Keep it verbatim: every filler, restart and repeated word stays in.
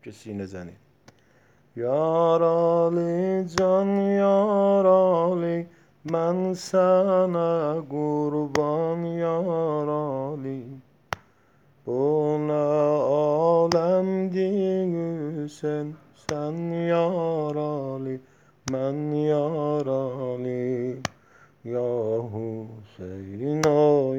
که سینه زنید. یارالی جان یارالی من sana قربان یارالی bu ne alemdi sen sen yaralı ben yaralı ya Hüseyin o